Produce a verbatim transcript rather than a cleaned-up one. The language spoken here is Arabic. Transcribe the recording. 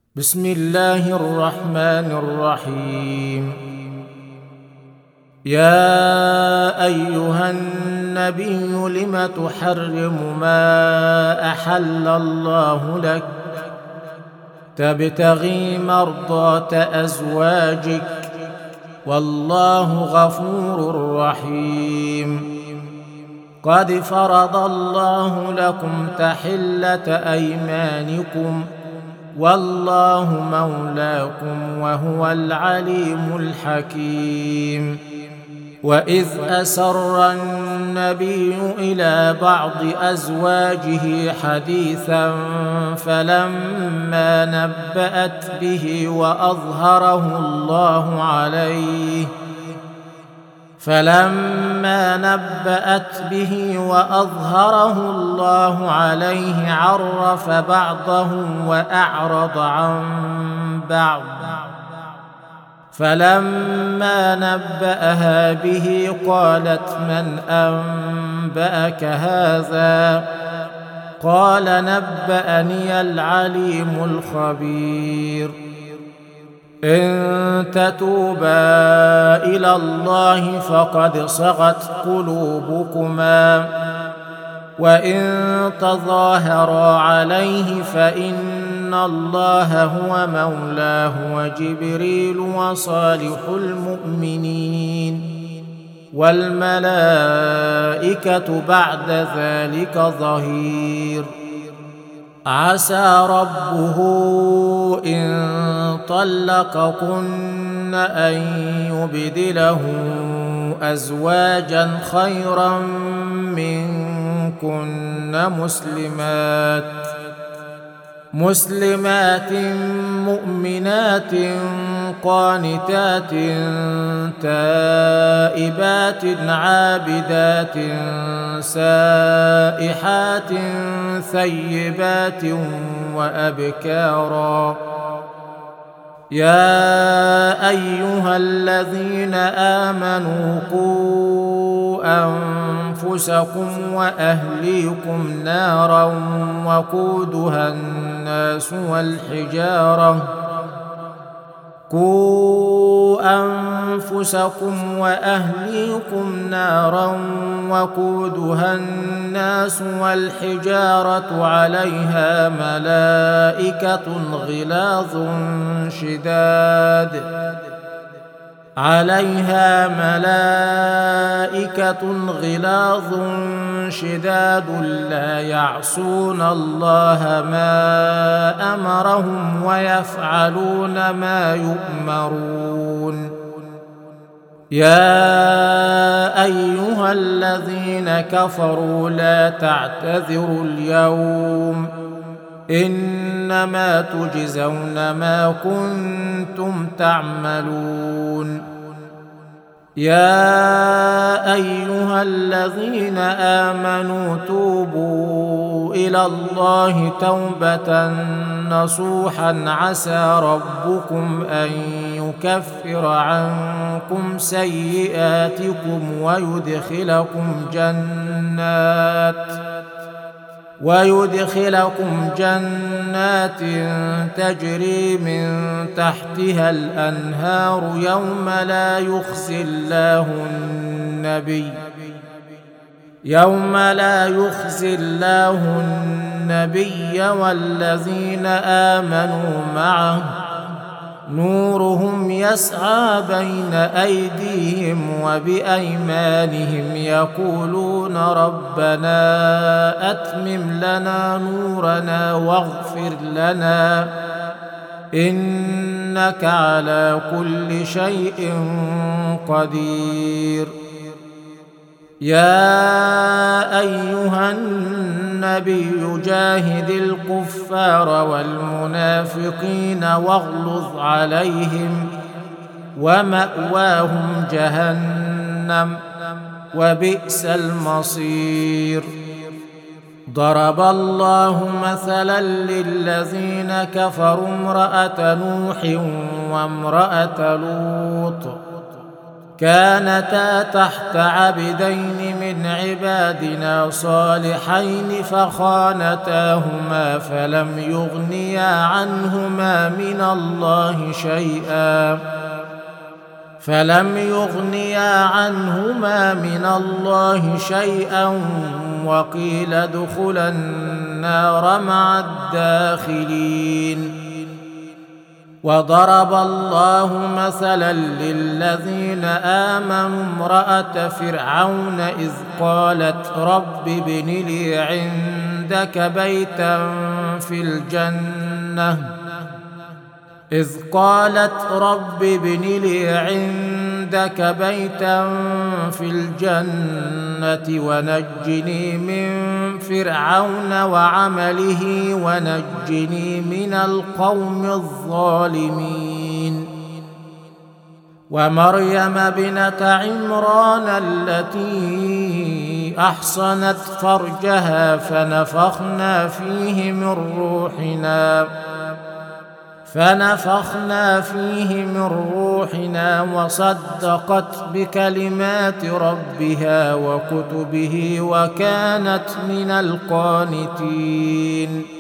بسم الله الرحمن الرحيم. يا أيها النبي لم تحرم ما أحل الله لك تبتغي مرضات أزواجك والله غفور رحيم. قد فرض الله لكم تحلة أيمانكم والله مولاكم وهو العليم الحكيم. وإذ أسر النبي إلى بعض أزواجه حديثا فلما نبأت به وأظهره الله عليه فلما نبأت به وأظهره الله عليه عرف بعضه وأعرض عن بعض فلما نبأها به قالت من أنبأك هذا قال نبأني العليم الخبير. إن تتوبا إلى الله فقد صغت قلوبكما وإن تظاهرا عليه فإن الله هو مولاه وجبريل وصالح المؤمنين والملائكة بعد ذلك ظهير. عسى ربه إن طلقكن أن يبدله أزواجا خيرا منكن مسلمات مسلمات مؤمنات قانتات تائبات عابدات سائحات ثيبات وأبكارا. يا أيها الذين آمنوا قوا أنفسكم وأهليكم نارا وقودها الناس والحجارة قوا أنفسكم وأهليكم نارا وقودها الناس والحجارة عليها ملائكة غلاظ شداد عليها ملائكة غلاظ شداد لا يعصون الله ما أمرهم ويفعلون ما يؤمرون. يا أيها الذين كفروا لا تعتذروا اليوم إنما تجزون ما كنتم تعملون. يا أيها الذين آمنوا توبوا إلى الله توبة نصوحا عسى ربكم أن يكفر عنكم سيئاتكم ويدخلكم جنات ويدخلكم جنات تجري من تحتها الأنهار يوم لا يخزي الله النبي يوم لا يخزي الله النبي والذين آمنوا معه نورهم يسعى بين أيديهم وبأيمانهم يقولون ربنا أتمم لنا نورنا واغفر لنا إنك على كل شيء قدير. يا أيها النبي جاهد الكفار والمنافقين واغلظ عليهم ومأواهم جهنم وبئس المصير. ضرب الله مثلا للذين كفروا امرأة نوح وامرأة لوط كانتا تحت عبدين من عبادنا صالحين فخانتاهما فلم يغنيا عنهما من الله شيئا فلم يغنيا عنهما من الله شيئا وقيل ادخلا النار مع الداخلين. وضرب الله مثلا للذين آمنوا امرأة فرعون إذ قالت رب ابن لي عندك بيتا في الجنة إذ قالت رب ابن لي عندك بيتا في الجنة ونجني من فرعون وعمله ونجني من القوم الظالمين. ومريم ابنة عمران التي أحصنت فرجها فنفخنا فيه من روحنا فنفخنا فيه من روحنا وصدقت بكلمات ربها وكتبه وكانت من القانتين.